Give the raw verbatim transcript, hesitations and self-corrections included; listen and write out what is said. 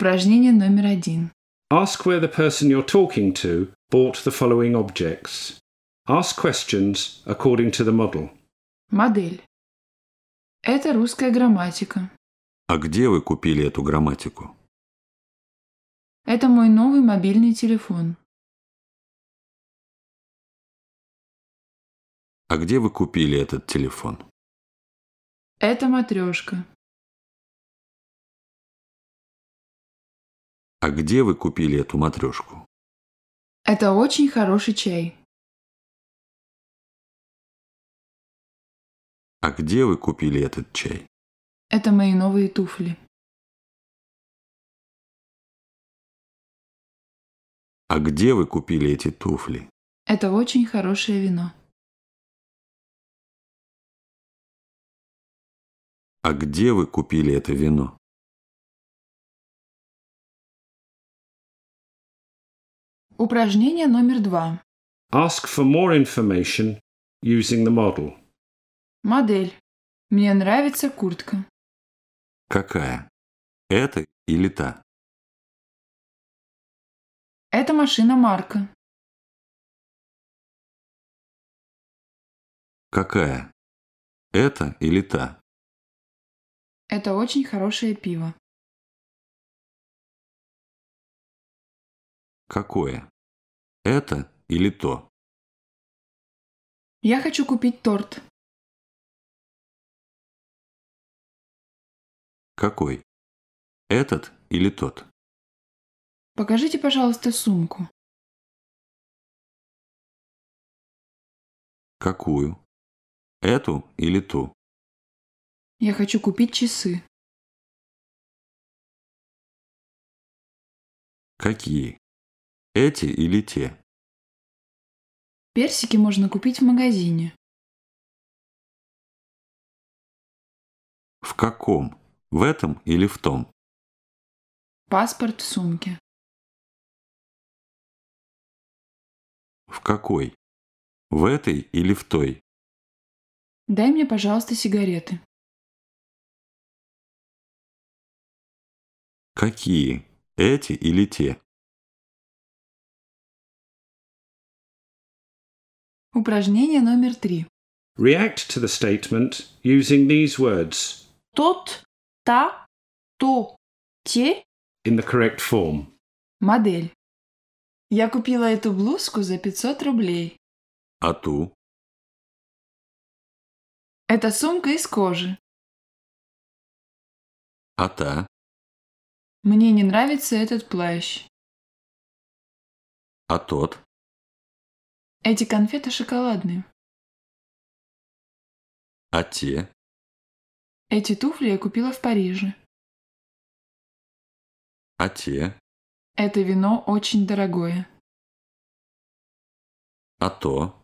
Упражнение номер один. Ask where the person you're talking to bought the following objects. Ask questions according to the model. Модель. Это русская грамматика. А где вы купили эту грамматику? Это мой новый мобильный телефон. А где вы купили этот телефон? Это матрешка. А где вы купили эту матрешку? Это очень хороший чай. А где вы купили этот чай? Это мои новые туфли. А где вы купили эти туфли? Это очень хорошее вино. А где вы купили это вино? Упражнение номер два. Ask for more information using the model. Модель. Мне нравится куртка. Какая? Это или та? Это машина марка. Какая? Это или та? Это очень хорошее пиво. Какое? Это или то? Я хочу купить торт. Какой? Этот или тот? Покажите, пожалуйста, сумку. Какую? Эту или ту? Я хочу купить часы. Какие? Эти или те? Персики можно купить в магазине. В каком? В этом или в том? Паспорт в сумке. В какой? В этой или в той? Дай мне, пожалуйста, сигареты. Какие? Эти или те? Упражнение номер три. React to the statement using these words Тот, та, то, те. in the correct form. Модель. Я купила эту блузку за пятьсот рублей. А ту? Это сумка из кожи. А та? Мне не нравится этот плащ. А тот? Эти конфеты шоколадные. А те? Эти туфли я купила в Париже. А те? Это вино очень дорогое. А то?